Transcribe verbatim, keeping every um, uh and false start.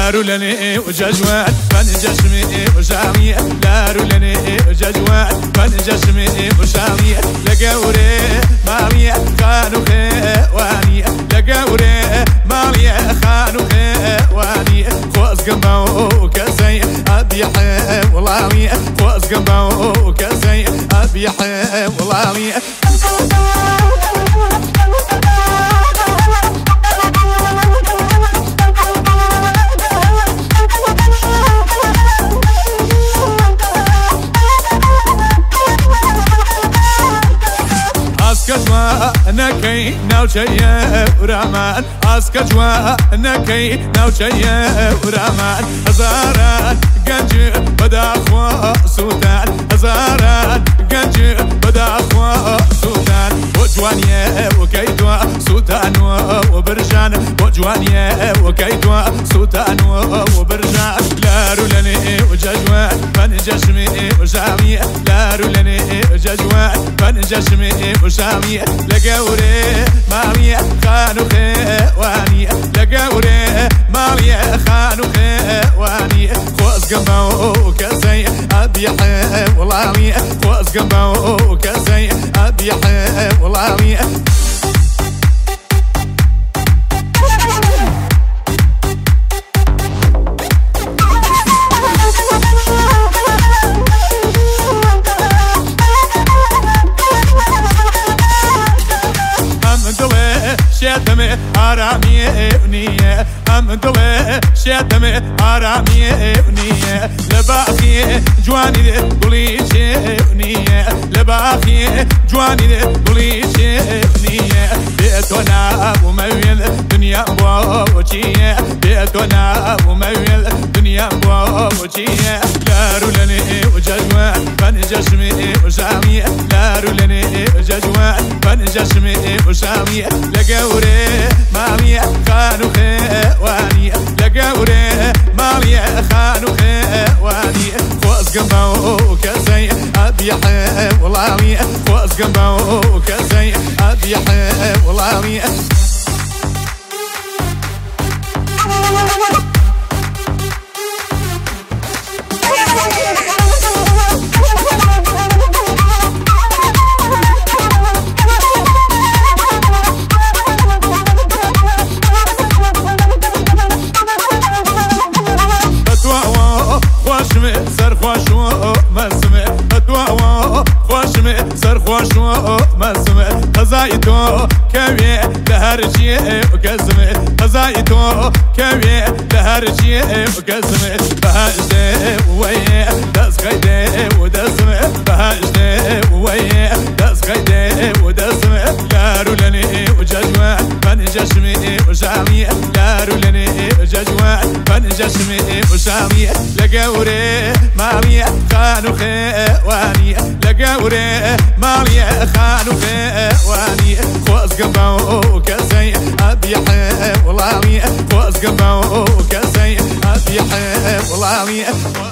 لارو لني وججوان من جسمي وشامي لارو لني وججوان من جسمي وشامي لقوري مالي خانو خواني لقوري مالي خانو خواني خوز قمبو كسي أبي حولاني خوز قمبو كسي أبي حولاني أسكتوا نكي نوشيا ورامان أسكتوا نكي نوشيا ورامان هزاران قنج بدا خوا سودان هزاران قنج بدا خوا سودان وجوانيا وكيدوا سودان وبرجان وجوانيا وكيدوا سودان وبرجان لارو لني وججوان من جسمي وشامي لارو لني وججوان من جسمي وشامي لقوري مالي خانو خواني لقوري مالي خانو خواني خوز قمبو كسي أبي حولاني خوز قمبو كسي أبي حولاني شتمي آرامی ونیه هم دل شتمي آرامی ونیه لباخی جوانی گلیش ونیه لباخی جوانی گلیش ونیه بیتونا ومویل دنیا بوچیه بیتونا ومویل دنیا بوچیه لارو لنی وججوان من جسمي وشامي لارو لني وججوان من جسمي وشامي لقوري مالي خانو خواني لقوري مالي خانو خواني خوز قمبو كسي أبي حولاني خوز قمبو كسي أبي حولاني خوشمه سر خوشو مسمه اتوا خوشمه سر خوشو مسمه قزايتو كوي لهرجي وكزمه قزايتو كوي لهرجي وكزمه بهجده ويا دز قيده ودسمه بهجده ويا دز قيده ودسمه لارو لني وججوان من جسمي وشامي لارو لني وججوان من جسمي وشامي لقوري مالي خانو خواني لقوري مالي خانو خواني خوز قمبو كسي أبي حولاني خوز قمبو كسي أبي حولاني